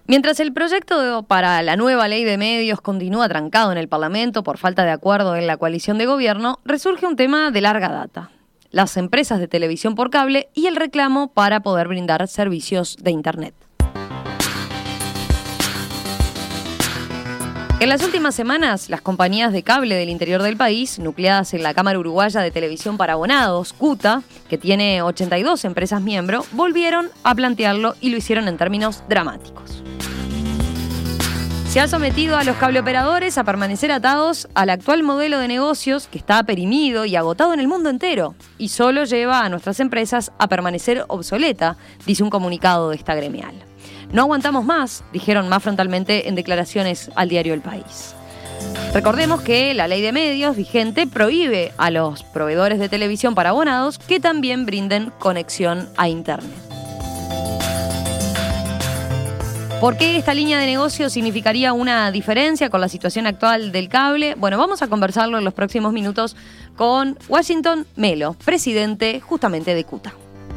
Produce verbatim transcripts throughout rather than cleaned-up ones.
Mientras el proyecto para la nueva ley de medios continúa trancado en el Parlamento por falta de acuerdo en la coalición de gobierno, resurge un tema de larga data: las empresas de televisión por cable y el reclamo para poder brindar servicios de Internet. En las últimas semanas, las compañías de cable del interior del país, nucleadas en la Cámara Uruguaya de Televisión para Abonados, CUTA, que tiene ochenta y dos empresas miembro, volvieron a plantearlo y lo hicieron en términos dramáticos. Se ha sometido a los cableoperadores a permanecer atados al actual modelo de negocios que está perimido y agotado en el mundo entero y solo lleva a nuestras empresas a permanecer obsoleta, dice un comunicado de esta gremial. No aguantamos más, dijeron más frontalmente en declaraciones al diario El País. Recordemos que la ley de medios vigente prohíbe a los proveedores de televisión para abonados que también brinden conexión a Internet. ¿Por qué esta línea de negocio significaría una diferencia con la situación actual del cable? Bueno, vamos a conversarlo en los próximos minutos con Washington Melo, presidente justamente de CUTA.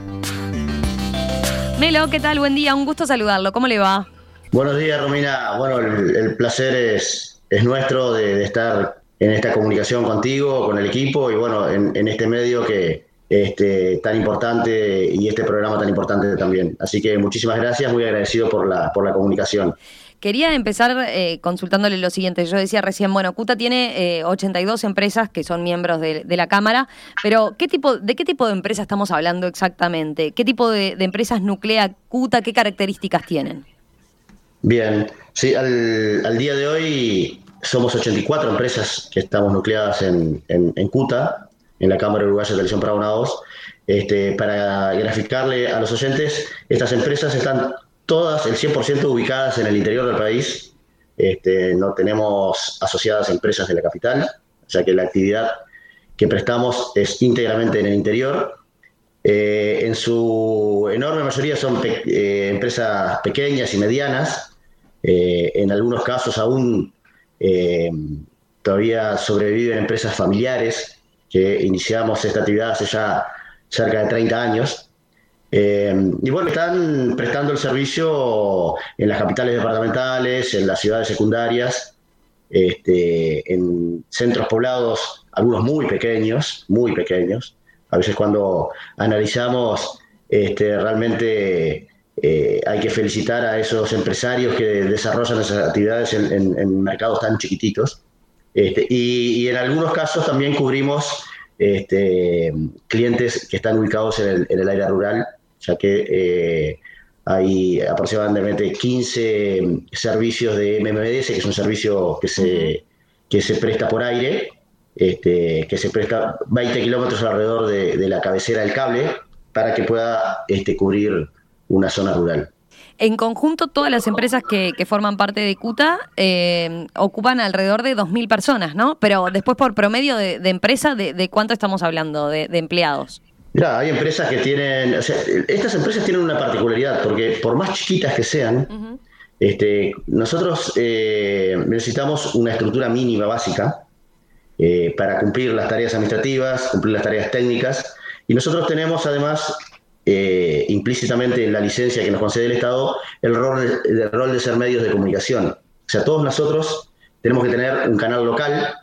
Melo, ¿qué tal? Buen día, un gusto saludarlo. ¿Cómo le va? Buenos días, Romina. Bueno, el, el placer es, es nuestro de, de estar en esta comunicación contigo, con el equipo y bueno, en, en este medio que este tan importante y este programa tan importante también. Así que muchísimas gracias, muy agradecido por la, por la comunicación. Quería empezar eh, consultándole lo siguiente. Yo decía recién, bueno, CUTA tiene eh, ochenta y dos empresas que son miembros de, de la Cámara, pero ¿qué tipo, ¿de qué tipo de empresas estamos hablando exactamente? ¿Qué tipo de, de empresas nuclea CUTA? ¿Qué características tienen? Bien, sí, al, al día de hoy somos ochenta y cuatro empresas que estamos nucleadas en, en, en CUTA, en la Cámara Uruguaya de Televisión para Abonados. Este, para graficarle a los oyentes, estas empresas están todas, el cien por ciento ubicadas en el interior del país. Este, no tenemos asociadas empresas de la capital, o sea que la actividad que prestamos es íntegramente en el interior. Eh, en su enorme mayoría son pe- eh, empresas pequeñas y medianas. Eh, en algunos casos aún eh, todavía sobreviven empresas familiares que iniciamos esta actividad hace ya cerca de treinta años. Eh, y bueno, están prestando el servicio en las capitales departamentales, en las ciudades secundarias, este, en centros poblados, algunos muy pequeños, muy pequeños. A veces cuando analizamos, este, realmente eh, hay que felicitar a esos empresarios que desarrollan esas actividades en, en, en mercados tan chiquititos. Este, y, y en algunos casos también cubrimos este, clientes que están ubicados en el, en el área rural, ya que eh, hay aproximadamente quince servicios de M M D S, que es un servicio que se, que se presta por aire, este, que se presta veinte kilómetros alrededor de, de la cabecera del cable para que pueda este, cubrir una zona rural. En conjunto, todas las empresas que, que forman parte de CUTA eh, ocupan alrededor de dos mil personas, ¿no? Pero después, por promedio de, de empresa, de, ¿de cuánto estamos hablando de, de empleados? Mirá, hay empresas que tienen, o sea, estas empresas tienen una particularidad, porque por más chiquitas que sean, uh-huh. este, nosotros eh, necesitamos una estructura mínima básica eh, para cumplir las tareas administrativas, cumplir las tareas técnicas, y nosotros tenemos además, eh, implícitamente en la licencia que nos concede el Estado, el rol, de, el rol de ser medios de comunicación. O sea, todos nosotros tenemos que tener un canal local,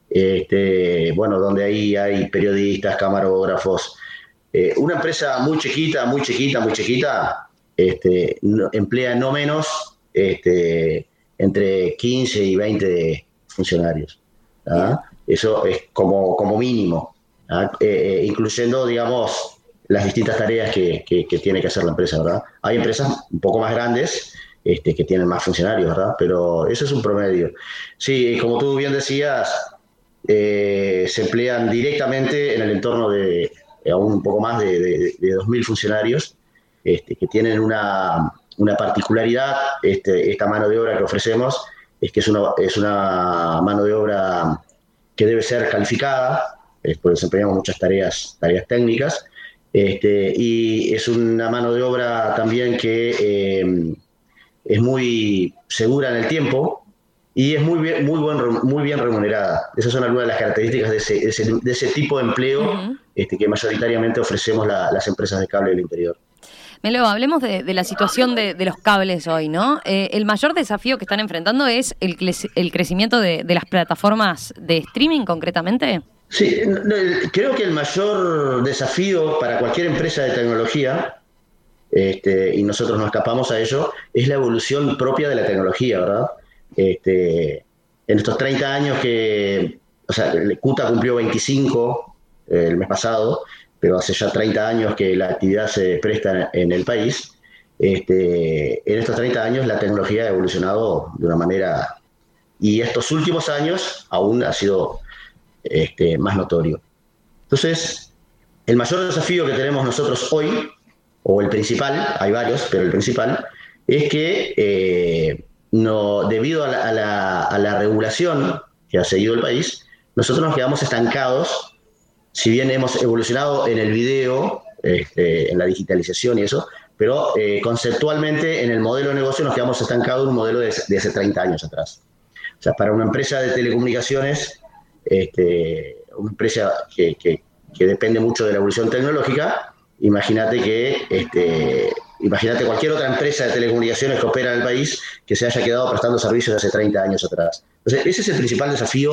este, bueno, donde ahí hay periodistas, camarógrafos. Eh, una empresa muy chiquita, muy chiquita, muy chiquita, este, no, emplea no menos este, entre quince y veinte funcionarios. ¿Ah? Eso es como, como mínimo, ¿ah? eh, incluyendo, digamos, las distintas tareas que, que, que tiene que hacer la empresa, ¿verdad? Hay empresas un poco más grandes este, que tienen más funcionarios, ¿verdad? Pero eso es un promedio. Sí, como tú bien decías, eh, se emplean directamente en el entorno de aún un poco más de, de, de dos mil funcionarios este, que tienen una, una particularidad. Este, esta mano de obra que ofrecemos es que es una, es una mano de obra que debe ser calificada, pues desempeñamos muchas tareas, tareas técnicas, este, y es una mano de obra también que eh, es muy segura en el tiempo y es muy bien, muy, buen, muy bien remunerada. Esas son algunas de las características de ese, de ese, de ese tipo de empleo uh-huh. este, que mayoritariamente ofrecemos la, las empresas de cable del interior. Melo, hablemos de, de la situación de, de los cables hoy, ¿no? Eh, el mayor desafío que están enfrentando es el, el crecimiento de, de las plataformas de streaming, concretamente. Sí, no, no, creo que el mayor desafío para cualquier empresa de tecnología, este, y nosotros no escapamos a ello, es la evolución propia de la tecnología, ¿verdad? Este, en estos treinta años que, o sea, CUTA cumplió veinticinco eh, el mes pasado, pero hace ya treinta años que la actividad se presta en el país. Este, en estos treinta años la tecnología ha evolucionado de una manera, y estos últimos años aún ha sido este, más notorio. Entonces, el mayor desafío que tenemos nosotros hoy, o el principal, hay varios, pero el principal, es que eh, no, debido a la, a, la, a la regulación que ha seguido el país, nosotros nos quedamos estancados. Si bien hemos evolucionado en el video, este, en la digitalización y eso, pero eh, conceptualmente en el modelo de negocio nos quedamos estancados en un modelo de, de hace treinta años atrás. O sea, para una empresa de telecomunicaciones, este, una empresa que, que, que depende mucho de la evolución tecnológica, imagínate que, este, imagínate cualquier otra empresa de telecomunicaciones que opera en el país que se haya quedado prestando servicios hace treinta años atrás. Entonces, ese es el principal desafío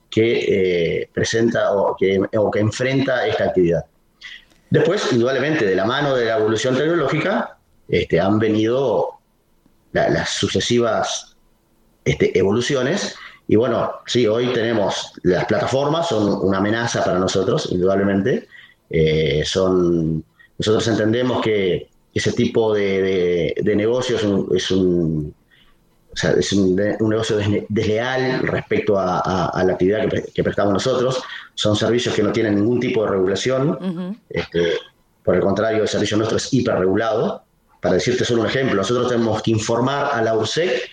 que eh, presenta o que, o que enfrenta esta actividad. Después, indudablemente, de la mano de la evolución tecnológica, este, han venido la, las sucesivas este, evoluciones. Y bueno, sí, hoy tenemos las plataformas, son una amenaza para nosotros, indudablemente. Eh, son, nosotros entendemos que ese tipo de, de, de negocio es un... Es un O sea, es un, un negocio desleal respecto a, a, a la actividad que, pre, que prestamos nosotros. Son servicios que no tienen ningún tipo de regulación. Uh-huh. Este, por el contrario, el servicio nuestro es hiperregulado. Para decirte solo un ejemplo, nosotros tenemos que informar a la URSEC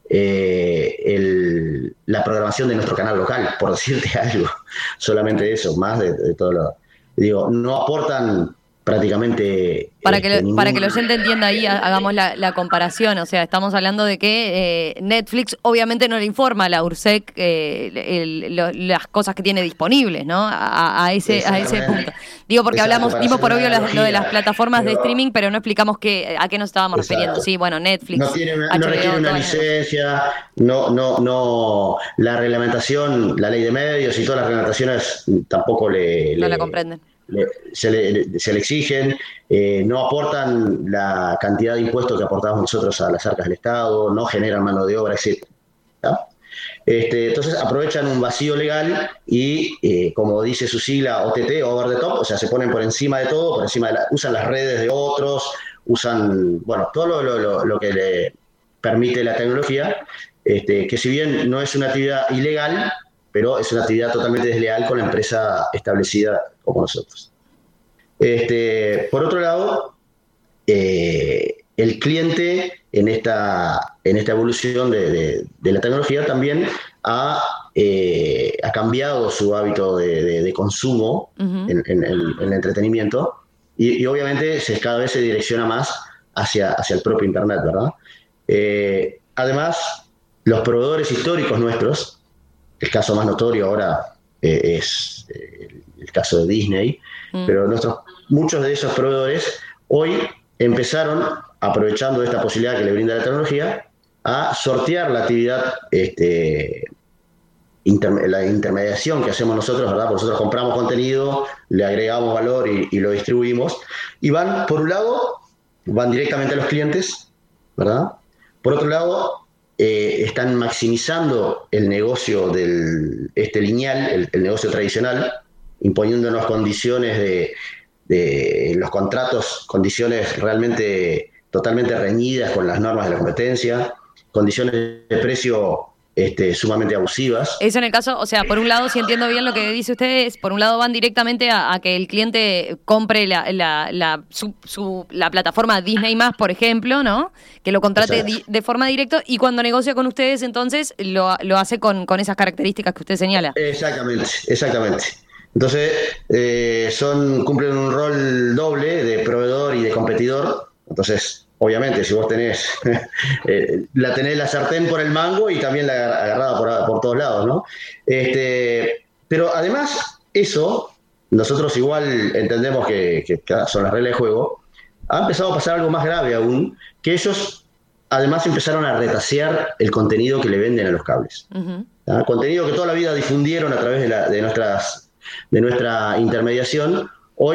eh, el, la programación de nuestro canal local, por decirte algo. Solamente eso, más de, de todo lo... Digo, no aportan... prácticamente para que este, lo, para que el oyente entienda ahí, hagamos la, la comparación. O sea, estamos hablando de que eh, Netflix obviamente no le informa a la URSEC eh, el, lo, las cosas que tiene disponibles, ¿no? A, a ese a ese punto. Digo, porque Exacto, hablamos, dimos por obvio la, lo de las plataformas pero, de streaming, pero no explicamos qué, a qué nos estábamos Exacto. refiriendo. Sí, bueno, Netflix, no, tiene una, no requiere una licencia, no, no, no, la reglamentación, la ley de medios y todas las reglamentaciones tampoco le... No le, la comprenden. Le, se, le, se le exigen, eh, no aportan la cantidad de impuestos que aportamos nosotros a las arcas del Estado, no generan mano de obra, etcétera. Este, entonces aprovechan un vacío legal y, eh, como dice su sigla, O T T, over the top, o sea, se ponen por encima de todo, por encima de la, usan las redes de otros, usan, bueno, todo lo, lo, lo que le permite la tecnología, este, que si bien no es una actividad ilegal, pero es una actividad totalmente desleal con la empresa establecida como nosotros. Este, por otro lado, eh, el cliente en esta, en esta evolución de, de, de la tecnología también ha, eh, ha cambiado su hábito de, de, de consumo uh-huh. en, en, en, en el entretenimiento y, y obviamente se, cada vez se direcciona más hacia, hacia el propio Internet, ¿verdad? Eh, además, los proveedores históricos nuestros, el caso más notorio ahora eh, es eh, el caso de Disney, mm. pero nuestros, muchos de esos proveedores hoy empezaron, aprovechando esta posibilidad que le brinda la tecnología, a sortear la actividad, este, inter, la intermediación que hacemos nosotros, ¿verdad? Porque nosotros compramos contenido, le agregamos valor y, y lo distribuimos, y van, por un lado, van directamente a los clientes, ¿verdad? Por otro lado, Eh, están maximizando el negocio del este lineal, el, el negocio tradicional, imponiéndonos condiciones de, de los contratos, condiciones realmente totalmente reñidas con las normas de la competencia, condiciones de precio este, sumamente abusivas. Eso en el caso, o sea, por un lado, si entiendo bien lo que dice usted, es, por un lado van directamente a, a que el cliente compre la, la, la, su, su, la plataforma Disney más, por ejemplo, ¿no? Que lo contrate di, de forma directa, y cuando negocia con ustedes, entonces lo, lo hace con, con esas características que usted señala. Exactamente, exactamente. Entonces, eh, son cumplen un rol doble de proveedor y de competidor. Entonces, obviamente, si vos tenés, eh, la tenés la sartén por el mango y también la agarrada por, por todos lados, ¿no? Este, pero además, eso, nosotros igual entendemos que, que son las reglas de juego. ha empezado a pasar algo más grave aún, que ellos además empezaron a retasear el contenido que le venden a los cables. Uh-huh. ¿Ah? Contenido que toda la vida difundieron a través de, la, de, nuestras, de nuestra intermediación, hoy,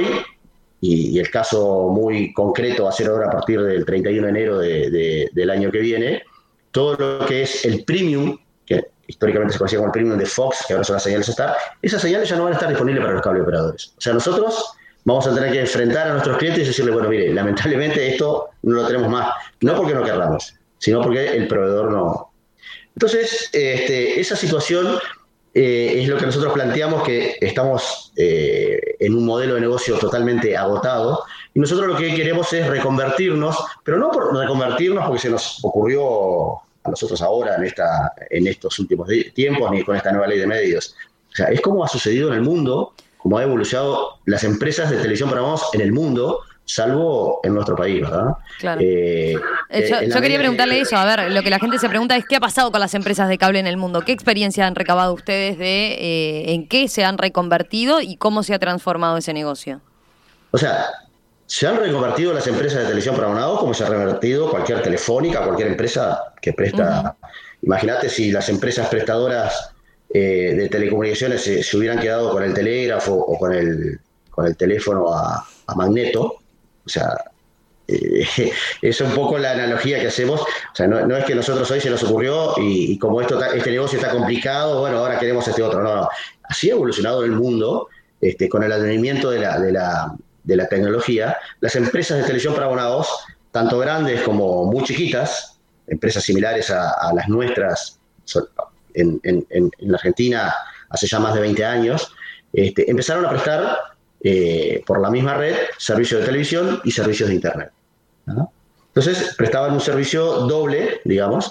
y, y el caso muy concreto va a ser ahora a partir del treinta y uno de enero de, de, del año que viene, todo lo que es el premium, que históricamente se conocía como el premium de Fox, que ahora son las señales Star, esas señales ya no van a estar disponibles para los cable operadores. O sea, nosotros vamos a tener que enfrentar a nuestros clientes y decirles, bueno, mire, lamentablemente esto no lo tenemos más, no porque no querramos, sino porque el proveedor no. Entonces, este, esa situación eh, es lo que nosotros planteamos, que estamos eh, en un modelo de negocio totalmente agotado, y nosotros lo que queremos es reconvertirnos, pero no por reconvertirnos porque se nos ocurrió a nosotros ahora en, esta, en estos últimos tiempos, ni con esta nueva ley de medios. O sea, es como ha sucedido en el mundo, como ha evolucionado las empresas de televisión para voz en el mundo, salvo en nuestro país, ¿verdad? Claro. Eh, eh, yo yo quería preguntarle que... eso, a ver, lo que la gente se pregunta es ¿qué ha pasado con las empresas de cable en el mundo? ¿Qué experiencia han recabado ustedes de eh, en qué se han reconvertido y cómo se ha transformado ese negocio? O sea, se han reconvertido las empresas de televisión para abonados como se ha reconvertido cualquier telefónica, cualquier empresa que presta. Uh-huh. Imagínate si las empresas prestadoras eh, de telecomunicaciones se, se hubieran quedado con el telégrafo o con el, con el teléfono a, a magneto. O sea, eh, es un poco la analogía que hacemos. O sea, no, no es que nosotros hoy se nos ocurrió y, y como esto este negocio está complicado, bueno, ahora queremos este otro. No, no. Así ha evolucionado el mundo este, con el advenimiento de la, de, la, de la tecnología. Las empresas de televisión para abonados, tanto grandes como muy chiquitas, empresas similares a, a las nuestras en, en, en la Argentina hace ya más de veinte años, este, empezaron a prestar Eh, por la misma red, servicios de televisión y servicios de internet, ¿no? Entonces, prestaban un servicio doble, digamos,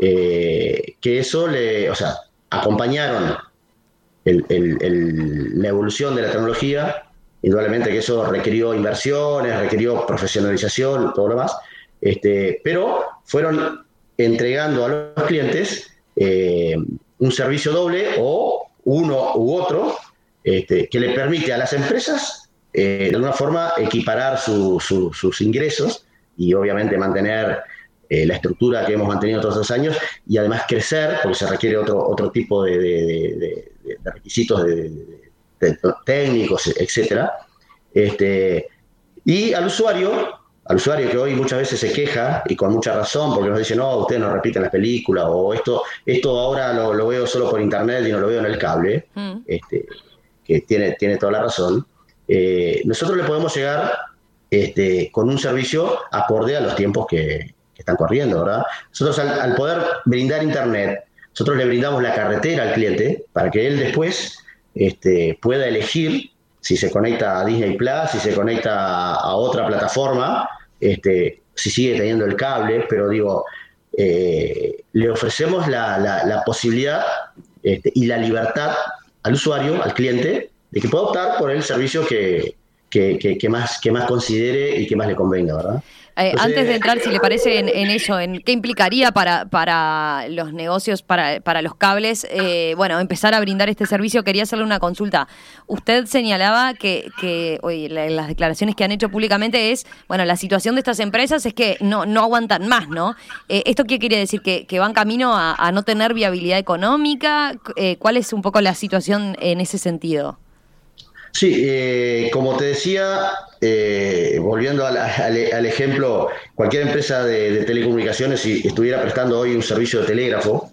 eh, que eso le, o sea, acompañaron el, el, el, la evolución de la tecnología, indudablemente que eso requirió inversiones, requirió profesionalización, todo lo demás, este, pero fueron entregando a los clientes eh, un servicio doble o uno u otro, Este, que le permite a las empresas eh, de alguna forma equiparar su, su, sus ingresos y obviamente mantener eh, la estructura que hemos mantenido todos estos años y además crecer, porque se requiere otro, otro tipo de, de, de, de, de requisitos de, de, de técnicos, etcétera. Este, y al usuario, al usuario que hoy muchas veces se queja y con mucha razón porque nos dice, no, ustedes no repiten las películas o esto, esto ahora lo, lo veo solo por internet y no lo veo en el cable. Mm. Este, que tiene, tiene toda la razón, eh, nosotros le podemos llegar este, con un servicio acorde a los tiempos que, que están corriendo, ¿verdad? Nosotros al, al poder brindar internet, nosotros le brindamos la carretera al cliente para que él después este, pueda elegir si se conecta a Disney Plus, si se conecta a, a otra plataforma, este, si sigue teniendo el cable, pero digo, eh, le ofrecemos la, la, la posibilidad este, y la libertad al usuario, al cliente, de que pueda optar por el servicio que, que, que, que, más, que más considere y que más le convenga, ¿verdad? Eh, Entonces, antes de entrar, si le parece, en, en eso, en qué implicaría para, para los negocios, para, para los cables, eh, bueno, empezar a brindar este servicio, quería hacerle una consulta. Usted señalaba que, que oye, la, las declaraciones que han hecho públicamente es, bueno, la situación de estas empresas es que no, no aguantan más, ¿no? Eh, ¿Esto qué quiere decir? ¿Que, que van camino a, a no tener viabilidad económica? Eh, ¿Cuál es un poco la situación en ese sentido? Sí, eh, como te decía, eh, volviendo al, al, al ejemplo, cualquier empresa de, de telecomunicaciones, si estuviera prestando hoy un servicio de telégrafo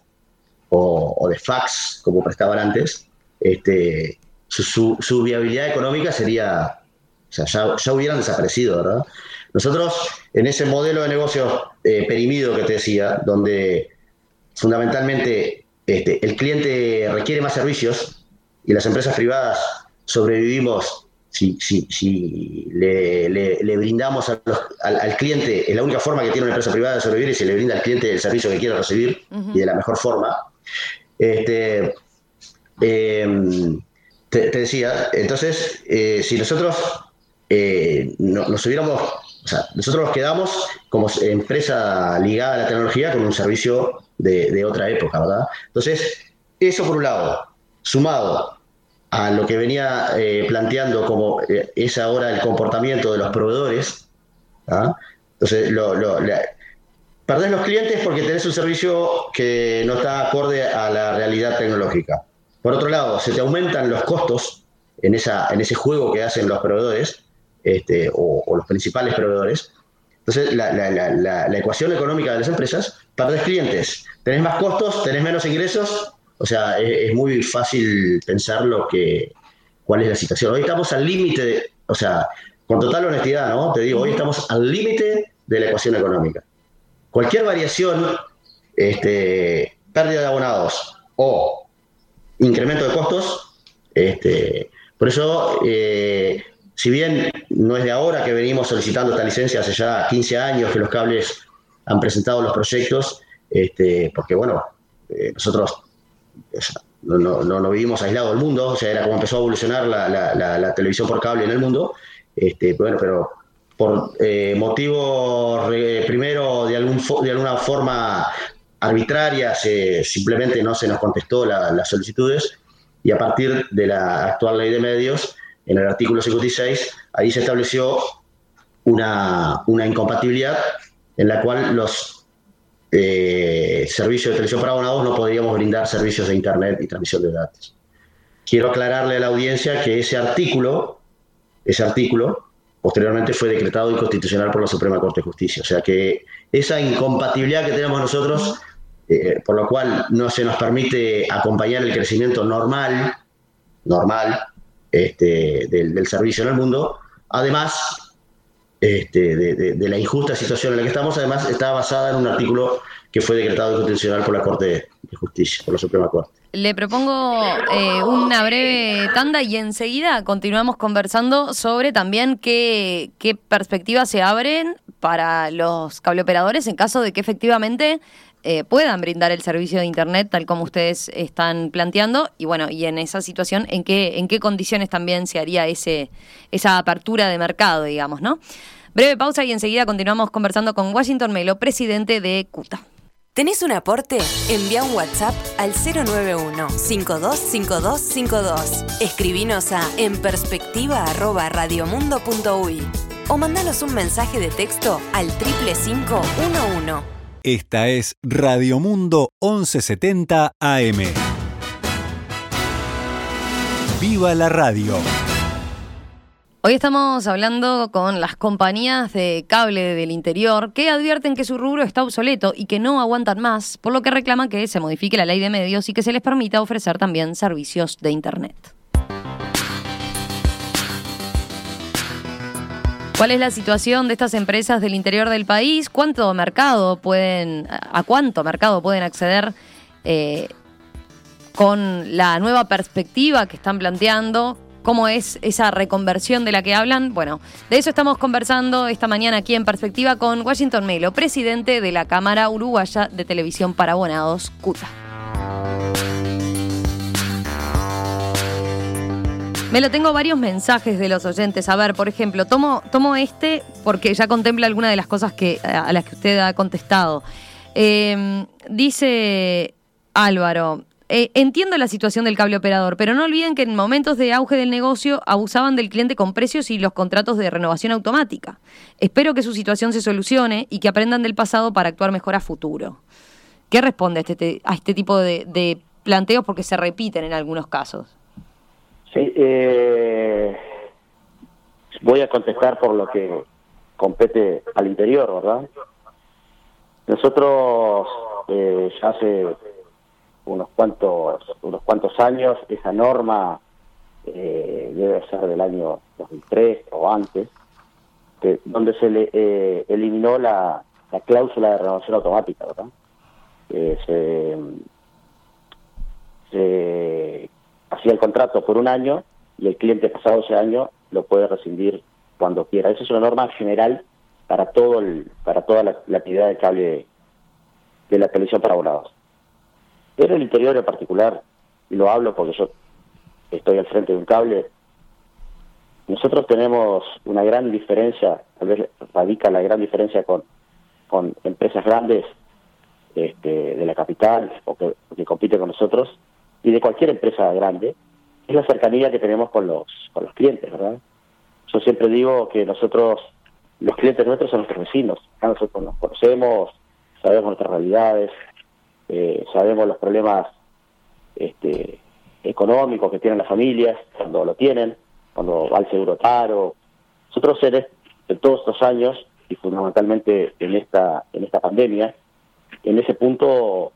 o, o de fax, como prestaban antes, este, su, su, su viabilidad económica sería, o sea, ya, ya hubieran desaparecido, ¿verdad? Nosotros, en ese modelo de negocio eh, perimido que te decía, donde fundamentalmente este, el cliente requiere más servicios y las empresas privadas sobrevivimos si, si, si le, le, le brindamos a los, al, al cliente, es la única forma que tiene una empresa privada de sobrevivir y se le brinda al cliente el servicio que quiere recibir uh-huh. y de la mejor forma. Este, eh, te, te decía, entonces, eh, si nosotros eh, no, nos hubiéramos, o sea, nosotros nos quedamos como empresa ligada a la tecnología con un servicio de, de otra época, ¿verdad? Entonces, eso por un lado, sumado a lo que venía eh, planteando como eh, es ahora el comportamiento de los proveedores, ¿ah? Entonces, lo, lo, la, perdés los clientes porque tenés un servicio que no está acorde a la realidad tecnológica. Por otro lado, se te aumentan los costos en, esa, en ese juego que hacen los proveedores, este, o, o los principales proveedores. Entonces, la, la, la, la, la ecuación económica de las empresas, perdés clientes, tenés más costos, tenés menos ingresos, o sea, es, es muy fácil pensar lo que, cuál es la situación. Hoy estamos al límite, o sea, con total honestidad, ¿no? Te digo, hoy estamos al límite de la ecuación económica. Cualquier variación, este, pérdida de abonados o incremento de costos, este, por eso, eh, si bien no es de ahora que venimos solicitando esta licencia, hace ya quince años que los cables han presentado los proyectos, este, porque bueno, eh, nosotros no, no, no, no vivimos aislados del mundo, o sea, era como empezó a evolucionar la, la, la, la televisión por cable en el mundo, este, bueno, pero por eh, motivos eh, primero de, algún fo- de alguna forma arbitraria, se, simplemente no se nos contestó la, las solicitudes, y a partir de la actual ley de medios, en el artículo cincuenta y seis, ahí se estableció una, una incompatibilidad en la cual los eh, servicios de televisión para abonados no podríamos brindar servicios de internet y transmisión de datos. Quiero aclararle a la audiencia que ese artículo, ese artículo, posteriormente fue decretado inconstitucional por la Suprema Corte de Justicia. O sea que esa incompatibilidad que tenemos nosotros, eh, por lo cual no se nos permite acompañar el crecimiento normal, normal este, del, del servicio en el mundo, además este, de, de, de la injusta situación en la que estamos, además está basada en un artículo que fue decretado inconstitucional por la Corte de Justicia, por la Suprema Corte. Le propongo eh, una breve tanda y enseguida continuamos conversando sobre también qué, qué perspectivas se abren para los cableoperadores en caso de que efectivamente eh, puedan brindar el servicio de internet tal como ustedes están planteando, y bueno, y en esa situación en qué, en qué condiciones también se haría ese, esa apertura de mercado, digamos, ¿no? Breve pausa y enseguida continuamos conversando con Washington Melo, presidente de CUTA. ¿Tenés un aporte? Envía un WhatsApp al cero nueve uno, cinco dos cinco dos cinco dos. Escribinos a enperspectiva arroba radiomundo punto uy o mandanos un mensaje de texto al triple cinco uno uno. Esta es Radio Mundo once setenta A M. ¡Viva la radio! Hoy estamos hablando con las compañías de cable del interior que advierten que su rubro está obsoleto y que no aguantan más, por lo que reclaman que se modifique la ley de medios y que se les permita ofrecer también servicios de internet. ¿Cuál es la situación de estas empresas del interior del país? ¿Cuánto mercado pueden, a cuánto mercado pueden acceder eh, con la nueva perspectiva que están planteando? ¿Cómo es esa reconversión de la que hablan? Bueno, de eso estamos conversando esta mañana aquí en Perspectiva con Washington Melo, presidente de la Cámara Uruguaya de Televisión para Abonados, CUTA. Melo, tengo varios mensajes de los oyentes. A ver, por ejemplo, tomo, tomo este porque ya contempla alguna de las cosas que, a las que usted ha contestado. Eh, dice Álvaro... Eh, entiendo la situación del cable operador, pero no olviden que en momentos de auge del negocio abusaban del cliente con precios y los contratos de renovación automática. Espero que su situación se solucione y que aprendan del pasado para actuar mejor a futuro. ¿Qué responde a este, a este tipo de, de planteos? Porque se repiten en algunos casos. Sí, eh, voy a contestar por lo que compete al interior, ¿verdad? Nosotros eh, ya hace unos cuantos unos cuantos años, esa norma eh, debe ser del año dos mil tres o antes, que, donde se le eh, eliminó la, la cláusula de renovación automática, ¿verdad? Eh, se, se hacía el contrato por un año y el cliente pasado ese año lo puede rescindir cuando quiera. Esa es una norma general para todo el, para toda la, la actividad de cable de, de la televisión para abonados. Pero el interior en particular, y lo hablo porque yo estoy al frente de un cable, nosotros tenemos una gran diferencia, tal vez radica la gran diferencia con, con empresas grandes este, de la capital o que, que compiten con nosotros, y de cualquier empresa grande, es la cercanía que tenemos con los, con los clientes, ¿verdad? Yo siempre digo que nosotros los clientes nuestros son nuestros vecinos. Acá nosotros nos conocemos, sabemos nuestras realidades, eh, sabemos los problemas este, económicos que tienen las familias cuando lo tienen, cuando va el seguro paro. Nosotros en, en todos estos años, y fundamentalmente en esta en esta pandemia, en ese punto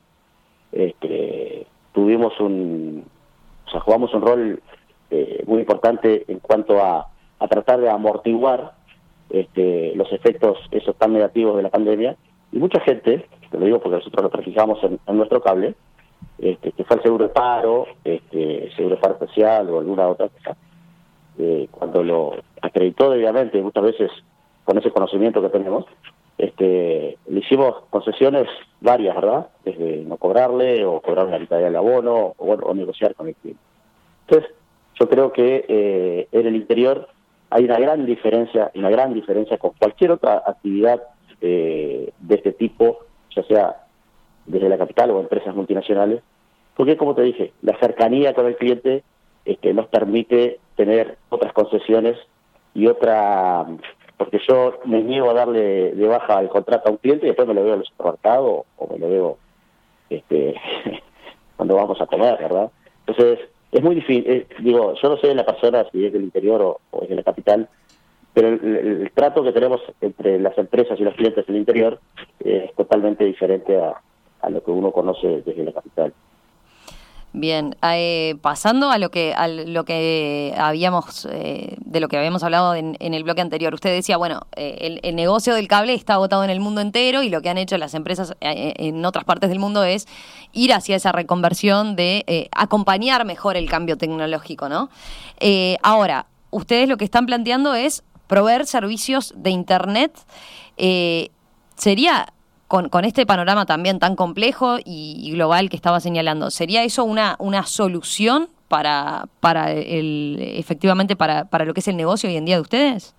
este, tuvimos un, o sea, jugamos un rol eh, muy importante en cuanto a, a tratar de amortiguar este, los efectos esos tan negativos de la pandemia. Y mucha gente, te lo digo porque nosotros lo practicamos en, en nuestro cable, este, que fue el seguro de paro, este, seguro de paro especial o alguna otra cosa, eh, cuando lo acreditó debidamente, muchas veces con ese conocimiento que tenemos, este, le hicimos concesiones varias, ¿verdad? Desde no cobrarle, o cobrar una mitad del abono, o, bueno, o negociar con el cliente. Entonces, yo creo que eh, en el interior hay una gran diferencia, una gran diferencia con cualquier otra actividad eh, de este tipo, ya sea desde la capital o empresas multinacionales, porque, como te dije, la cercanía con el cliente este, nos permite tener otras concesiones y otra... porque yo me niego a darle de baja el contrato a un cliente y después me lo veo en el supermercado o me lo veo este, cuando vamos a comer, ¿verdad? Entonces, es muy difícil, eh, digo, yo no sé de la persona si es del interior o, o es de la capital, pero el, el, el trato que tenemos entre las empresas y los clientes del interior eh, es totalmente diferente a, a lo que uno conoce desde la capital. Bien, eh, pasando a lo que a lo que habíamos eh, de lo que habíamos hablado en, en el bloque anterior, usted decía, bueno, eh, el, el negocio del cable está agotado en el mundo entero y lo que han hecho las empresas eh, en otras partes del mundo es ir hacia esa reconversión de eh, acompañar mejor el cambio tecnológico, ¿no? Eh, ahora, ustedes lo que están planteando es proveer servicios de Internet. Eh, ¿Sería... Con, con este panorama también tan complejo y, y global que estaba señalando, ¿sería eso una, una solución para, para el, efectivamente para, para lo que es el negocio hoy en día de ustedes?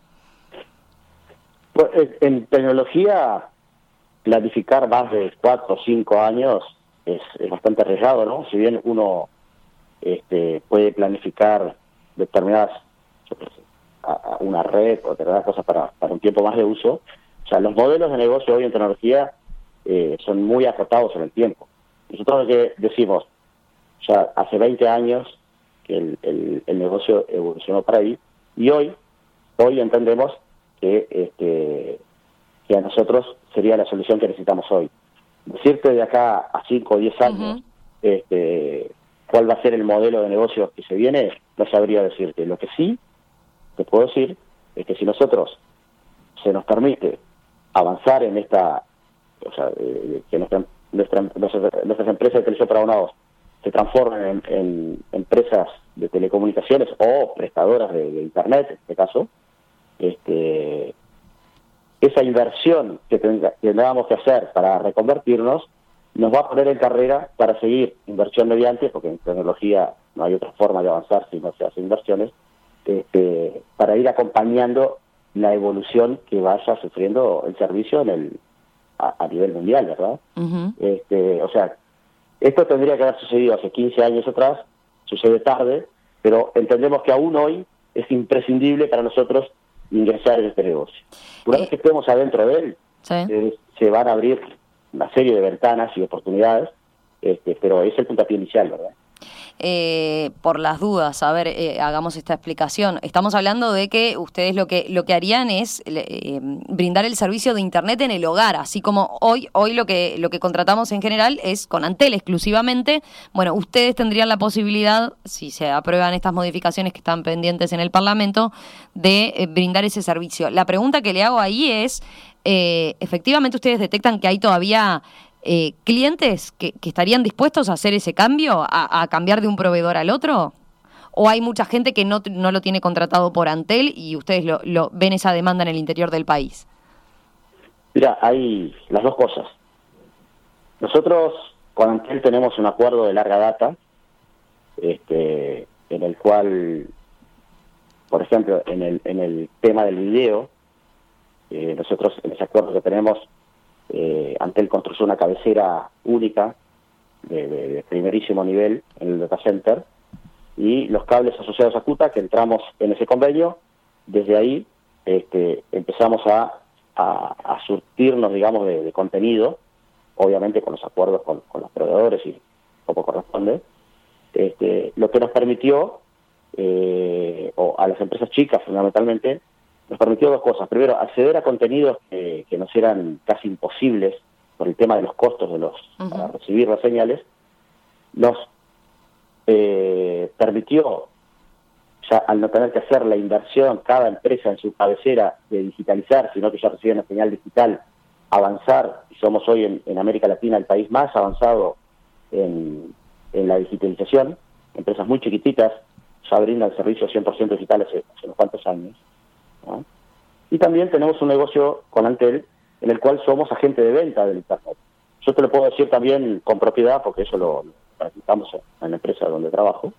Pues, en tecnología, planificar más de cuatro o cinco años es, es bastante arriesgado, ¿no? Si bien uno este, puede planificar determinadas, yo qué sé, a, a una red o determinadas cosas para, para un tiempo más de uso, o sea, los modelos de negocio hoy en tecnología Eh, son muy acotados en el tiempo. Nosotros lo que decimos, ya hace veinte años que el, el, el negocio evolucionó para ahí, y hoy hoy entendemos que este que a nosotros sería la solución que necesitamos hoy. Decirte de acá a cinco o diez años uh-huh. este cuál va a ser el modelo de negocio que se viene, no sabría decirte. Lo que sí te puedo decir es que si nosotros se nos permite avanzar en esta o sea, eh, que nuestra, nuestra, nuestras, nuestras empresas de televisión para abonados se transformen en, en empresas de telecomunicaciones o prestadoras de, de Internet, en este caso, este, esa inversión que tendríamos que hacer para reconvertirnos nos va a poner en carrera para seguir inversión mediante, porque en tecnología no hay otra forma de avanzar si no se hacen inversiones, este, para ir acompañando la evolución que vaya sufriendo el servicio en el A, a nivel mundial, ¿verdad? Uh-huh. Este, o sea, esto tendría que haber sucedido hace quince años atrás, sucede tarde, pero entendemos que aún hoy es imprescindible para nosotros ingresar en este negocio. Una eh, vez que estemos adentro de él, sí. eh, se van a abrir una serie de ventanas y oportunidades, este, pero es el puntapié inicial, ¿verdad? Eh, por las dudas, a ver, eh, hagamos esta explicación. Estamos hablando de que ustedes lo que lo que harían es eh, brindar el servicio de Internet en el hogar, así como hoy hoy lo que lo que contratamos en general es con Antel exclusivamente. Bueno, ustedes tendrían la posibilidad, si se aprueban estas modificaciones que están pendientes en el Parlamento, de eh, brindar ese servicio. La pregunta que le hago ahí es, eh, ¿efectivamente ustedes detectan que hay todavía Eh, clientes que, que estarían dispuestos a hacer ese cambio, a, a cambiar de un proveedor al otro? ¿O hay mucha gente que no, no lo tiene contratado por Antel y ustedes lo, lo ven esa demanda en el interior del país? Mira, hay las dos cosas. Nosotros con Antel tenemos un acuerdo de larga data, este, en el cual, por ejemplo, en el, en el tema del video, eh, nosotros en ese acuerdo que tenemos, Eh, Antel construyó una cabecera única de, de, de primerísimo nivel en el data center, y los cables asociados a CUTA que entramos en ese convenio, desde ahí este, empezamos a, a, a surtirnos, digamos, de, de contenido, obviamente con los acuerdos con, con los proveedores y como corresponde, este, lo que nos permitió, eh, o a las empresas chicas fundamentalmente, nos permitió dos cosas. Primero, acceder a contenidos que, que nos eran casi imposibles por el tema de los costos de los uh-huh. para recibir las señales. Nos eh, permitió, ya al no tener que hacer la inversión cada empresa en su cabecera de digitalizar, sino que ya reciben la señal digital, avanzar, y somos hoy en, en América Latina el país más avanzado en, en la digitalización. Empresas muy chiquititas ya brindan servicios cien por ciento digitales hace, hace unos cuantos años, ¿no? Y también tenemos un negocio con Antel en el cual somos agente de venta del Internet. Yo te lo puedo decir también con propiedad, porque eso lo, lo practicamos en la empresa donde trabajo.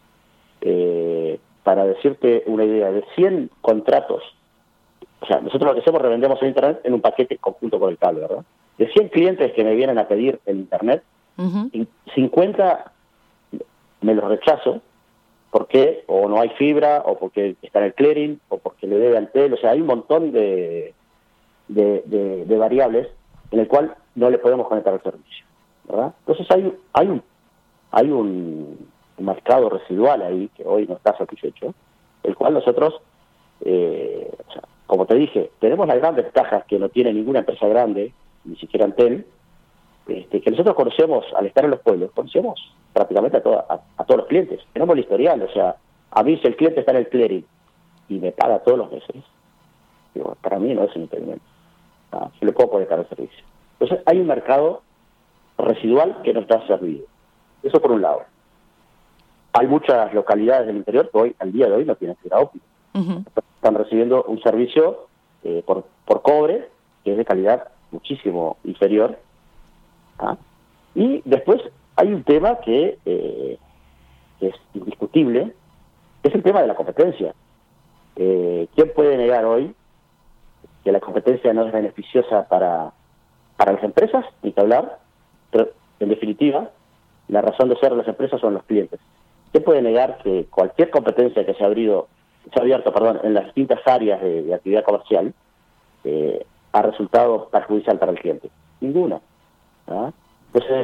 Eh, para decirte una idea, de cien contratos, o sea, nosotros lo que hacemos, revendemos el Internet en un paquete conjunto con el cable, ¿verdad? De cien clientes que me vienen a pedir el Internet, uh-huh. cincuenta me los rechazo, porque o no hay fibra, o porque está en el clearing, o porque le debe Antel. O sea, hay un montón de, de, de, de variables en el cual no le podemos conectar el servicio, ¿verdad? Entonces hay, hay un hay un, un mercado residual ahí, que hoy no está satisfecho, el cual nosotros, eh, o sea, como te dije, tenemos las grandes ventajas que no tiene ninguna empresa grande, ni siquiera Antel, este, que nosotros conocemos, al estar en los pueblos, conocemos prácticamente a, toda, a, a todos los clientes. Tenemos el historial, o sea, a mí si el cliente está en el clearing y me paga todos los meses, digo, para mí no es un impedimento. ¿Ah? Yo le puedo conectar el servicio. Entonces hay un mercado residual que no está servido. Eso por un lado. Hay muchas localidades del interior que hoy, al día de hoy, no tienen fibra óptica. Uh-huh. Están recibiendo un servicio eh, por, por cobre, que es de calidad muchísimo inferior. ¿Ah? Y después hay un tema que, eh, que es indiscutible, que es el tema de la competencia. Eh, ¿Quién puede negar hoy que la competencia no es beneficiosa para, para las empresas? Ni que hablar, pero en definitiva, la razón de ser de las empresas son los clientes. ¿Quién puede negar que cualquier competencia que se ha abierto, se ha abierto perdón, en las distintas áreas de, de actividad comercial eh, ha resultado perjudicial para el cliente? Ninguna. ¿Ah? Entonces,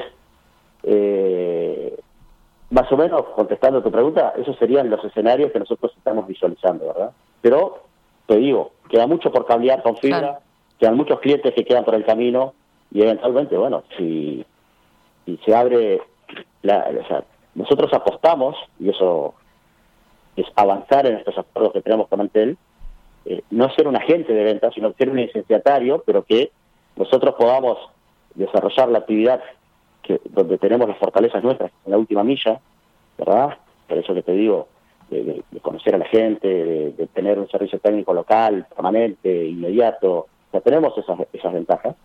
eh, más o menos, contestando tu pregunta, esos serían los escenarios que nosotros estamos visualizando, ¿verdad? Pero, te digo, queda mucho por cablear con fibra, claro. Quedan muchos clientes que quedan por el camino, y eventualmente, bueno, si, si se abre, la, o sea, nosotros apostamos, y eso es avanzar en estos acuerdos que tenemos con Antel, eh, no ser un agente de venta, sino ser un licenciatario, pero que nosotros podamos desarrollar la actividad que donde tenemos las fortalezas nuestras en la última milla, ¿verdad? Por eso que te digo, de, de, de conocer a la gente, de, de tener un servicio técnico local, permanente, inmediato. O sea, tenemos esas, esas ventajas.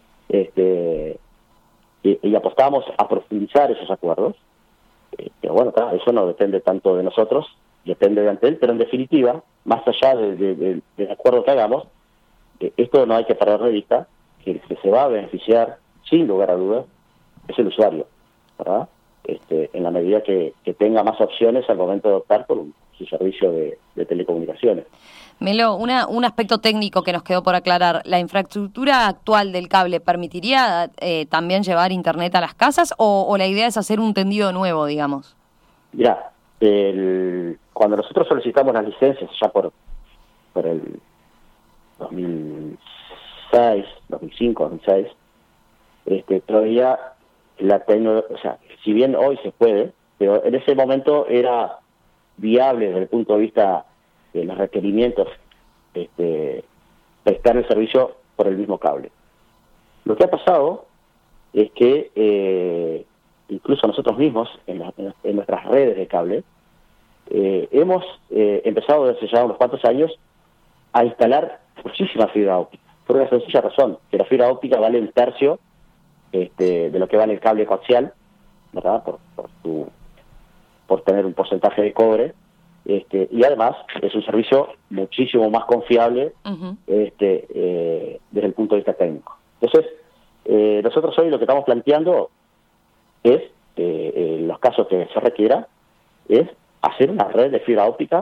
Este, y, y apostamos a profundizar esos acuerdos. Eh, pero bueno, claro, eso no depende tanto de nosotros, depende de Antel, pero en definitiva, más allá de, de, de, del acuerdo que hagamos, eh, esto no hay que perder de vista, que el que se va a beneficiar, sin lugar a dudas, es el usuario, ¿verdad? Este, en la medida que, que tenga más opciones al momento de optar por un, su servicio de, de telecomunicaciones. Melo, una, un aspecto técnico que nos quedó por aclarar. ¿La infraestructura actual del cable permitiría eh, también llevar internet a las casas o, o la idea es hacer un tendido nuevo, digamos? Mirá, el, cuando nosotros solicitamos las licencias ya por, por el dos mil seis, dos mil cinco, dos mil seis, este, todavía la tecnología, o sea, si bien hoy se puede, pero en ese momento era viable desde el punto de vista de los requerimientos, este, prestar el servicio por el mismo cable. Lo que ha pasado es que eh, incluso nosotros mismos, en, la, en nuestras redes de cable, eh, hemos eh, empezado desde ya unos cuantos años a instalar muchísima fibra óptica, por una sencilla razón, que la fibra óptica vale un tercio Este, de lo que vale el cable coaxial, ¿verdad? Por, por, su, por tener un porcentaje de cobre, este, y además es un servicio muchísimo más confiable uh-huh. este, eh, desde el punto de vista técnico. Entonces, eh, nosotros hoy lo que estamos planteando es, eh, en los casos que se requiera, es hacer una red de fibra óptica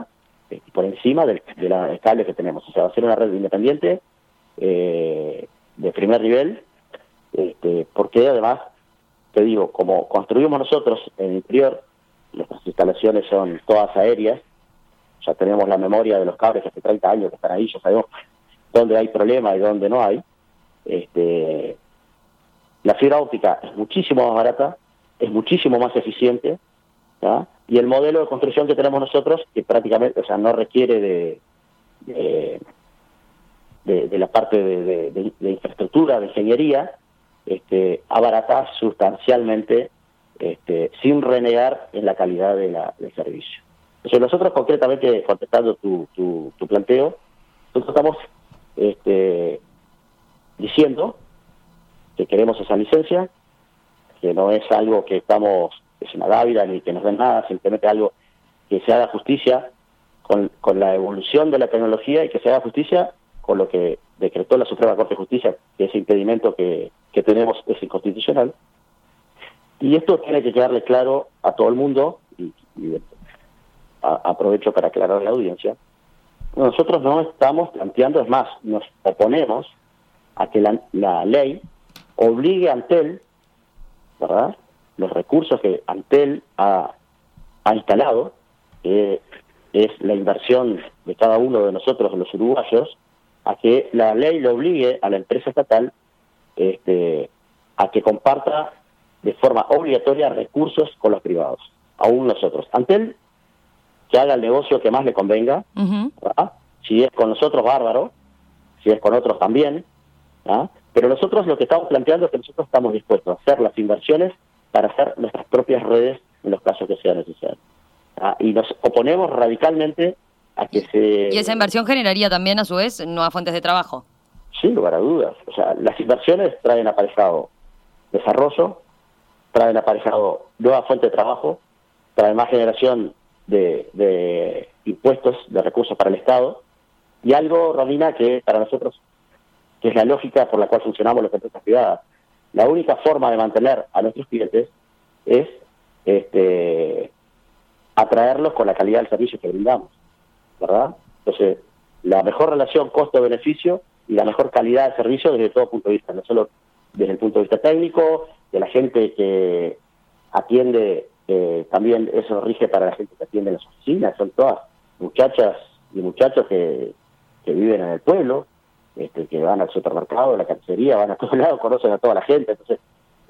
eh, por encima del, de la, del cable que tenemos. O sea, va a ser una red independiente eh, de primer nivel, este, porque además, te digo, como construimos nosotros en el interior, nuestras instalaciones son todas aéreas, ya tenemos la memoria de los cables que hace treinta años que están ahí, ya sabemos dónde hay problema y dónde no hay. Este, la fibra óptica es muchísimo más barata, es muchísimo más eficiente, ¿ya? Y el modelo de construcción que tenemos nosotros, que prácticamente, o sea, no requiere de de, de, de la parte de, de, de, de infraestructura, de ingeniería, este, abarata sustancialmente, este, sin renegar en la calidad de la, del servicio. Entonces nosotros concretamente, contestando tu, tu, tu planteo, nosotros estamos este, diciendo que queremos esa licencia, que no es algo que estamos, es una dávida, ni que nos den nada, simplemente algo que se haga justicia con, con la evolución de la tecnología y que se haga justicia con lo que decretó la Suprema Corte de Justicia, que ese impedimento que, que tenemos es inconstitucional. Y esto tiene que quedarle claro a todo el mundo, y, y a, aprovecho para aclarar a la audiencia. Nosotros no estamos planteando, es más, nos oponemos a que la, la ley obligue a Antel, ¿verdad?, los recursos que Antel ha, ha instalado, que es la inversión de cada uno de nosotros, los uruguayos, a que la ley le obligue a la empresa estatal este, a que comparta de forma obligatoria recursos con los privados, aún nosotros. Antel, que haga el negocio que más le convenga, uh-huh. ¿verdad? Si es con nosotros, bárbaro, si es con otros también, ¿verdad? Pero nosotros lo que estamos planteando es que nosotros estamos dispuestos a hacer las inversiones para hacer nuestras propias redes en los casos que sea necesario. ¿Ah? Y nos oponemos radicalmente a que se... ¿Y esa inversión generaría también, a su vez, nuevas fuentes de trabajo? Sin lugar a dudas. O sea, las inversiones traen aparejado desarrollo, traen aparejado nuevas fuentes de trabajo, traen más generación de, de impuestos, de recursos para el Estado, y algo, Romina, que para nosotros, que es la lógica por la cual funcionamos las empresas privadas, la única forma de mantener a nuestros clientes es este, atraerlos con la calidad del servicio que brindamos, ¿verdad? Entonces, la mejor relación costo-beneficio y la mejor calidad de servicio desde todo punto de vista, no solo desde el punto de vista técnico, de la gente que atiende, eh, también eso rige para la gente que atiende en las oficinas, son todas muchachas y muchachos que, que viven en el pueblo, Este, que van al supermercado, a la carnicería, van a todos lados, conocen a toda la gente. Entonces,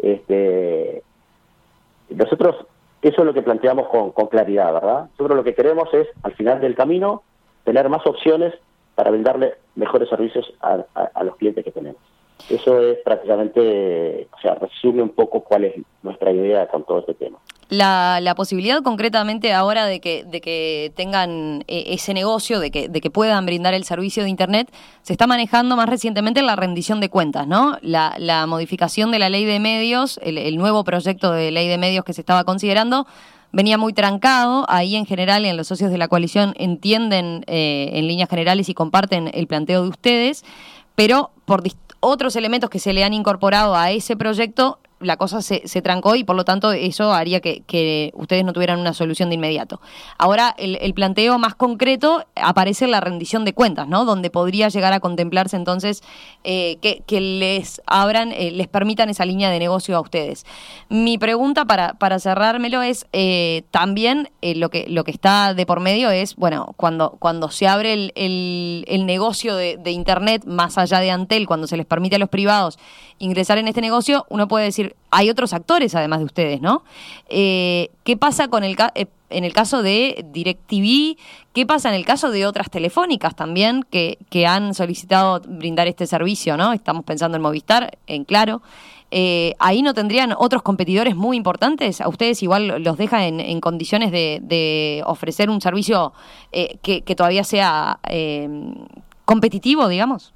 este, nosotros, eso es lo que planteamos con, con claridad, ¿verdad? Nosotros lo que queremos es, al final del camino, tener más opciones para brindarle mejores servicios a, a, a los clientes que tenemos. Eso es prácticamente, o sea, resume un poco cuál es nuestra idea con todo este tema. La, la posibilidad concretamente ahora de que de que tengan eh, ese negocio, de que de que puedan brindar el servicio de Internet, se está manejando más recientemente en la rendición de cuentas, ¿no? La, la modificación de la ley de medios, el, el nuevo proyecto de ley de medios que se estaba considerando, venía muy trancado. Ahí en general, en los socios de la coalición entienden eh, en líneas generales y comparten el planteo de ustedes, pero por dist- otros elementos que se le han incorporado a ese proyecto, la cosa se, se trancó y por lo tanto eso haría que, que ustedes no tuvieran una solución de inmediato. Ahora el, el planteo más concreto aparece en la rendición de cuentas, ¿no? Donde podría llegar a contemplarse entonces eh, que, que les abran, eh, les permitan esa línea de negocio a ustedes. Mi pregunta para, para cerrármelo es eh, también eh, lo que lo que está de por medio es, bueno, cuando, cuando se abre el, el, el negocio de, de Internet más allá de Antel, cuando se les permite a los privados ingresar en este negocio, uno puede decir, hay otros actores además de ustedes, ¿no? Eh, ¿Qué pasa con el ca- eh, en el caso de DirecTV? ¿Qué pasa en el caso de otras telefónicas también que, que han solicitado brindar este servicio, ¿no? Estamos pensando en Movistar, en Claro. Eh, ¿Ahí no tendrían otros competidores muy importantes? ¿A ustedes igual los deja en, en condiciones de, de ofrecer un servicio eh, que, que todavía sea eh, competitivo, digamos?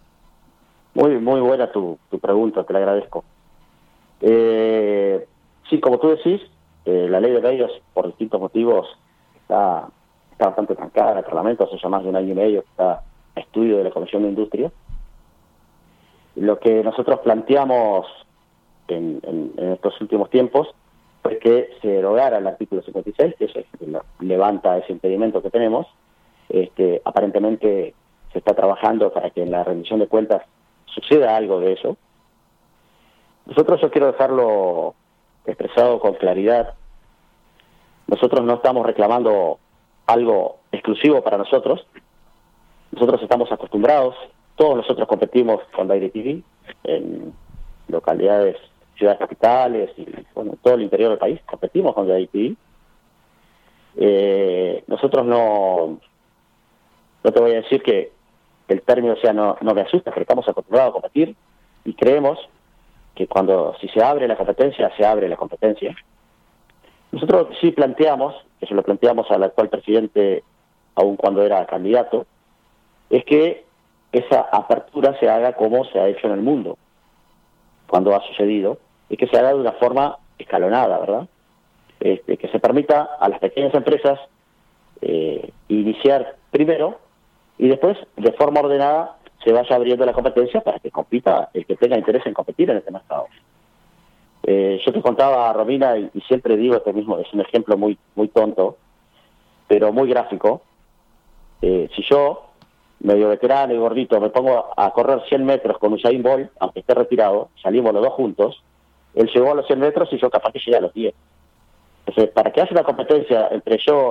Muy muy buena tu, tu pregunta, te la agradezco. Eh, sí, como tú decís, eh, la ley de medios, por distintos motivos, está, está bastante trancada en el Parlamento, hace ya más de un año y medio que está a estudio de la Comisión de Industria. Lo que nosotros planteamos en, en, en estos últimos tiempos fue que se derogara el artículo cincuenta y seis, que es el que levanta ese impedimento que tenemos, Este, aparentemente se está trabajando para que en la rendición de cuentas suceda algo de eso. Nosotros, yo quiero dejarlo expresado con claridad, nosotros no estamos reclamando algo exclusivo para nosotros. Nosotros estamos acostumbrados, todos nosotros competimos con DirecTV en localidades, ciudades capitales y bueno, todo el interior del país, competimos con DirecTV. Eh, nosotros no, no te voy a decir que el término sea no, no me asusta, pero estamos acostumbrados a competir y creemos que cuando si se abre la competencia, se abre la competencia. Nosotros sí planteamos, que se lo planteamos al actual presidente, aun cuando era candidato, es que esa apertura se haga como se ha hecho en el mundo, cuando ha sucedido, y que se haga de una forma escalonada, ¿verdad? Este, que se permita a las pequeñas empresas eh, iniciar primero y después, de forma ordenada, se vaya abriendo la competencia para que compita el que tenga interés en competir en este mercado. Eh, yo te contaba, Romina, y, y siempre digo este mismo, es un ejemplo muy muy tonto, pero muy gráfico. Eh, si yo, medio veterano y gordito, me pongo a correr cien metros con Usain Bolt, aunque esté retirado, salimos los dos juntos, él llegó a los cien metros y yo capaz que llegué a los diez. Entonces, para que haya una competencia entre yo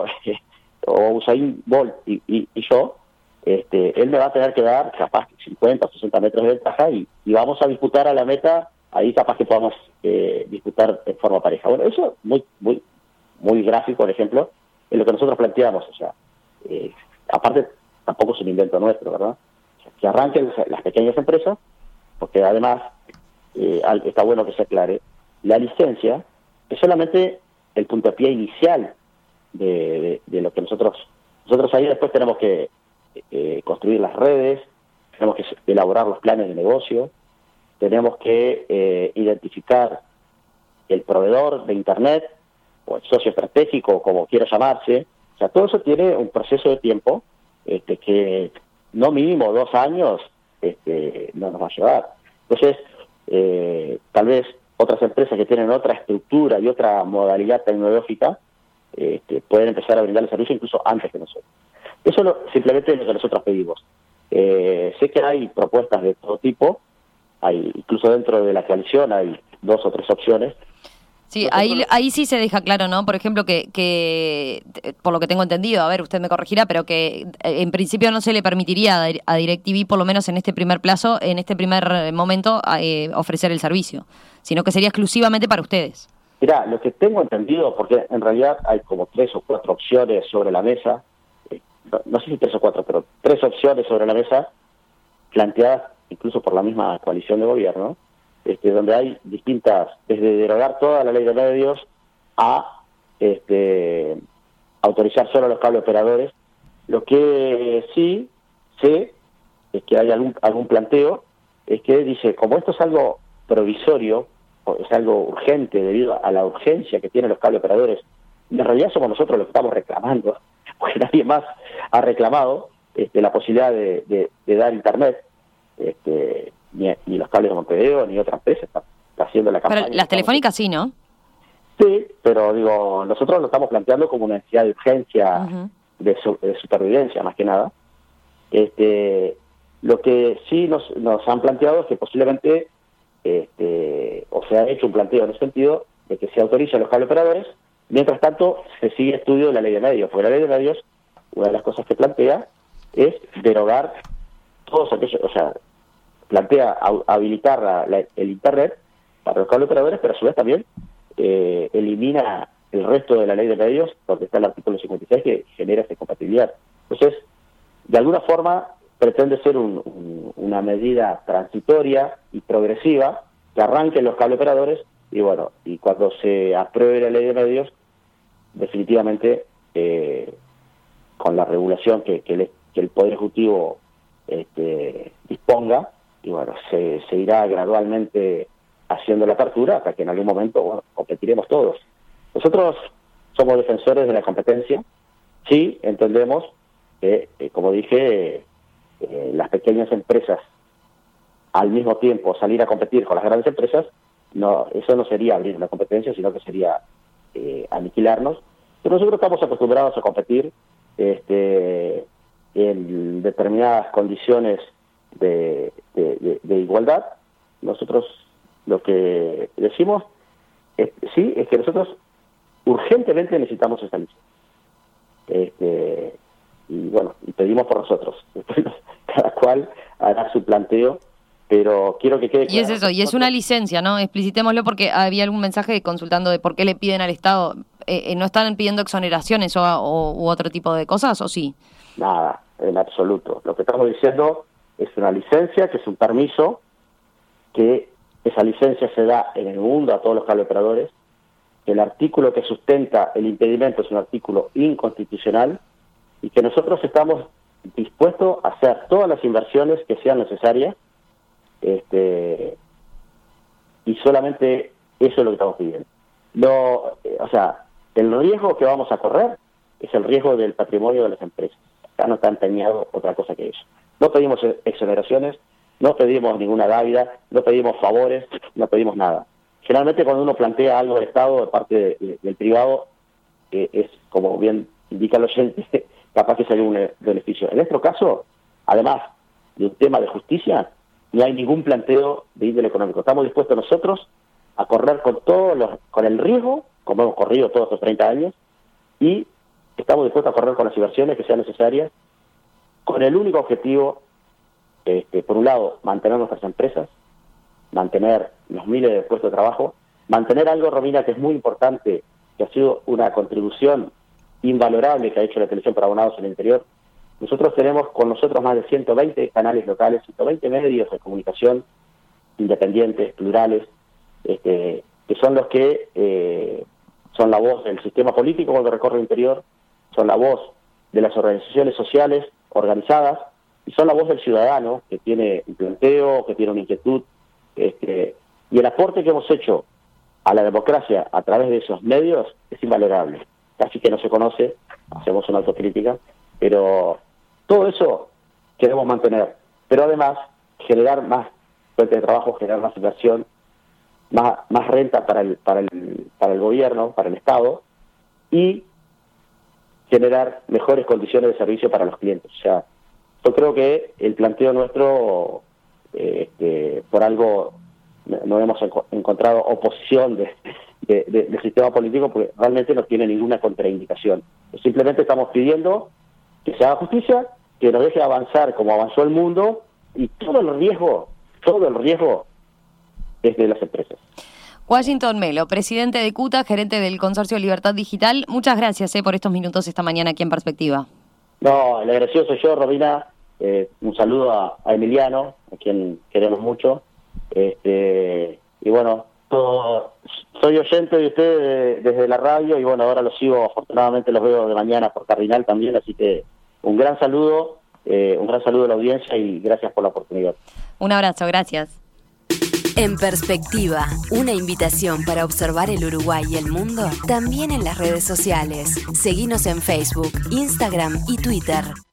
o Usain Bolt y, y, y yo, este, él me va a tener que dar capaz cincuenta o sesenta metros de ventaja y, y vamos a disputar a la meta, ahí capaz que podamos eh, disputar en forma pareja. Bueno, eso muy muy muy gráfico, por ejemplo, es lo que nosotros planteamos. O sea, eh, aparte, tampoco es un invento nuestro, ¿verdad? O sea, que arranquen las pequeñas empresas, porque además, eh, está bueno que se aclare, la licencia es solamente el puntapié inicial de, de, de lo que nosotros... Nosotros ahí después tenemos que eh, construir las redes, tenemos que elaborar los planes de negocio, tenemos que eh, identificar el proveedor de Internet, o el socio estratégico, como quiera llamarse. O sea, todo eso tiene un proceso de tiempo este, que no mínimo dos años este, no nos va a llevar. Entonces, eh, tal vez otras empresas que tienen otra estructura y otra modalidad tecnológica este, pueden empezar a brindar el servicio incluso antes que nosotros. Eso lo, simplemente es lo que nosotros pedimos. Eh, sé que hay propuestas de todo tipo, hay incluso dentro de la coalición hay dos o tres opciones. Sí, ahí, ahí sí se deja claro, ¿no? Por ejemplo, que, que, por lo que tengo entendido, a ver, usted me corregirá, pero que en principio no se le permitiría a DirecTV, por lo menos en este primer plazo, en este primer momento, eh, ofrecer el servicio, sino que sería exclusivamente para ustedes. Mirá, lo que tengo entendido, porque en realidad hay como tres o cuatro opciones sobre la mesa, eh, no, no sé si tres o cuatro, pero tres opciones sobre la mesa, planteadas incluso por la misma coalición de gobierno, Este, donde hay distintas, desde derogar toda la ley de medios a este, autorizar solo a los cable operadores. Lo que sí sé es que hay algún, algún planteo, es que dice, como esto es algo provisorio, o es algo urgente debido a la urgencia que tienen los cable operadores, y en realidad somos nosotros los que estamos reclamando, porque nadie más ha reclamado este, la posibilidad de, de, de dar Internet, este Ni, ni los cables de Montevideo, ni otra empresa está, está haciendo la campaña. Pero las telefónicas sí, ¿no? Sí, pero digo, nosotros lo estamos planteando como una necesidad de urgencia, uh-huh. de, su, de supervivencia, más que nada. Este, lo que sí nos, nos han planteado es que posiblemente, este, o se ha hecho un planteo en ese sentido, de que se autoricen los cable operadores, mientras tanto se sigue estudio de la ley de medios, porque la ley de medios, una de las cosas que plantea es derogar todos aquellos, o sea, plantea habilitar la, la, el Internet para los cable operadores, pero a su vez también eh, elimina el resto de la ley de medios, donde está el artículo cincuenta y seis que genera esta compatibilidad. Entonces, de alguna forma, pretende ser un, un, una medida transitoria y progresiva que arranque los cable operadores y bueno, y cuando se apruebe la ley de medios, definitivamente eh, con la regulación que, que, el, que el Poder Ejecutivo este, disponga, y bueno, se, se irá gradualmente haciendo la apertura hasta que en algún momento, bueno, competiremos todos. Nosotros somos defensores de la competencia, sí entendemos que, eh, como dije, eh, las pequeñas empresas al mismo tiempo salir a competir con las grandes empresas, no, eso no sería abrir una competencia, sino que sería eh, aniquilarnos. Pero nosotros estamos acostumbrados a competir, este, en determinadas condiciones de, de, de, de igualdad, nosotros lo que decimos es, sí, es que nosotros urgentemente necesitamos esta licencia. Este, y bueno, y pedimos por nosotros. Después cada cual hará su planteo, pero quiero que quede claro. Y es eso, y es una licencia, ¿no? Explicitémoslo, porque había algún mensaje consultando de por qué le piden al Estado. Eh, ¿No están pidiendo exoneraciones o, o u otro tipo de cosas, o sí? Nada, en absoluto. Lo que estamos diciendo es una licencia, que es un permiso, que esa licencia se da en el mundo a todos los cableoperadores, que el artículo que sustenta el impedimento es un artículo inconstitucional y que nosotros estamos dispuestos a hacer todas las inversiones que sean necesarias, este, y solamente eso es lo que estamos pidiendo. Lo, eh, o sea, el riesgo que vamos a correr es el riesgo del patrimonio de las empresas. Acá no está empeñado otra cosa que eso. No pedimos exoneraciones, no pedimos ninguna dávida, no pedimos favores, no pedimos nada. Generalmente cuando uno plantea algo del Estado de parte de, de, del privado, eh, es, como bien indica el oyente, capaz que sale un beneficio. En nuestro caso, además de un tema de justicia, no hay ningún planteo de índole económico. Estamos dispuestos nosotros a correr con todos los, con el riesgo, como hemos corrido todos estos treinta años, y estamos dispuestos a correr con las inversiones que sean necesarias, con el único objetivo, este, por un lado, mantener nuestras empresas, mantener los miles de puestos de trabajo, mantener algo, Romina, que es muy importante, que ha sido una contribución invalorable que ha hecho la televisión para abonados en el interior. Nosotros tenemos con nosotros más de ciento veinte canales locales, ciento veinte medios de comunicación independientes, plurales, este, que son los que eh, son la voz del sistema político cuando recorre el interior, son la voz de las organizaciones sociales organizadas y son la voz del ciudadano que tiene un planteo, que tiene una inquietud. Este, y el aporte que hemos hecho a la democracia a través de esos medios es invalorable. Casi que no se conoce, hacemos una autocrítica, pero todo eso queremos mantener. Pero además, generar más fuentes de trabajo, generar más inversión, más, más renta para el, para el, para el gobierno, para el Estado, y generar mejores condiciones de servicio para los clientes. O sea, yo creo que el planteo nuestro, eh, este, por algo no hemos enco- encontrado oposición de, de, de, del sistema político, porque realmente no tiene ninguna contraindicación. Simplemente estamos pidiendo que se haga justicia, que nos deje avanzar como avanzó el mundo, y todo el riesgo, todo el riesgo es de las empresas. Washington Melo, presidente de CUTA, gerente del Consorcio Libertad Digital, muchas gracias eh, por estos minutos esta mañana aquí en Perspectiva. No, el agradecido soy yo, Romina. Eh, un saludo a, a Emiliano, a quien queremos mucho. Este, y bueno, todo, soy oyente de ustedes de, desde la radio, y bueno, ahora los sigo, afortunadamente los veo de mañana por Cardinal también, así que un gran saludo, eh, un gran saludo a la audiencia y gracias por la oportunidad. Un abrazo, gracias. En Perspectiva, una invitación para observar el Uruguay y el mundo, también en las redes sociales. Seguinos en Facebook, Instagram y Twitter.